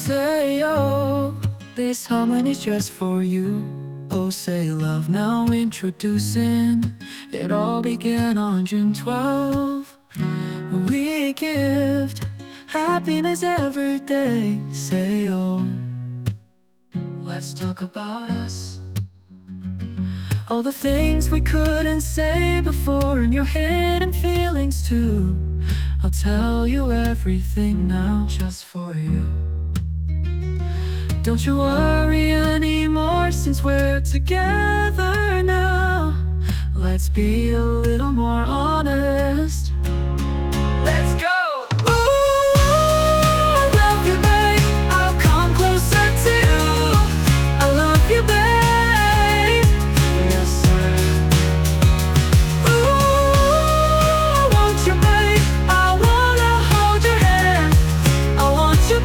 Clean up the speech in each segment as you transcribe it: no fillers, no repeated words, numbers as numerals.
Say, oh, this harmony's just for you. Oh, say love, now introducing. It all began on June 12th. We gift happiness every day. Say, oh, let's talk about us. All the things we couldn't say before, and your hidden feelings too. I'll tell you everything now, just for you. Don't you worry anymore, since we're together now. Let's be a little more honest. Let's go! Ooh, I love you, babe. I'll come closer to you. I love you, babe. Yes, sir. Ooh, won't you, babe? I wanna hold your hand. I want you,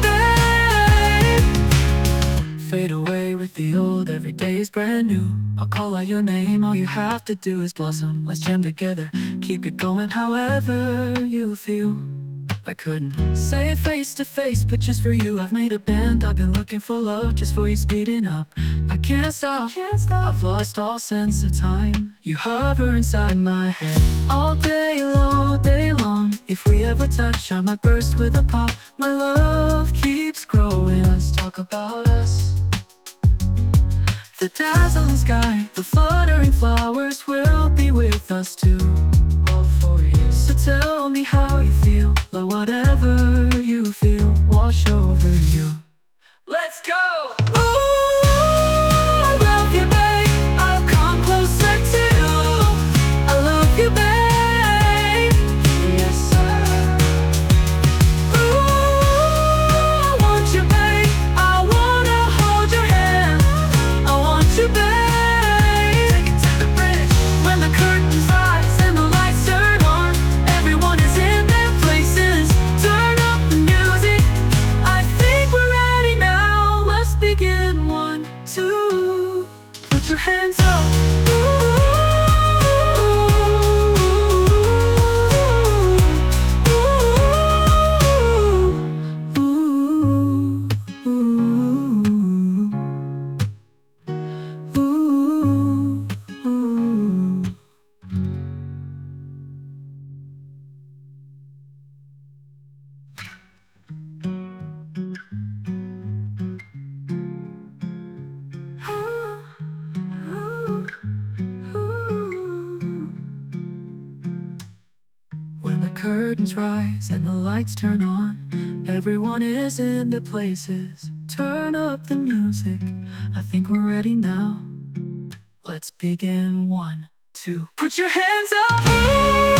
babe. Fade away with the old, every day is brand new. I'll call out your name, all you have to do is blossom. Let's jam together, keep it going however you feel. I couldn't say it face to face, but just for you I've made a band. I've been looking for love, just for you speeding up. I can't stop, I've lost all sense of time. You hover inside my head all day long. If we ever touch, I might burst with a pop. My love keeps growing, let's talk about us. The dazzling sky, the fluttering flowers will be with us too. All for you. So tell me how you feel. Let whatever you feel wash over you. Let's go! Ooh, I love you, babe. I'll come closer to you. I love you, babe. Yes, sir. Ooh, I want you, babe. I wanna hold your hand. I want you, babe. Take it to the bridge. When the curtains rise and the lights turn on, everyone is in their places. Turn up the music. I think we're ready now. Let's begin. 1, 2. Put your hands up. When the curtains rise and the lights turn on, everyone is in their places. Turn up the music. I think we're ready now. Let's begin. 1, 2. Put your hands up.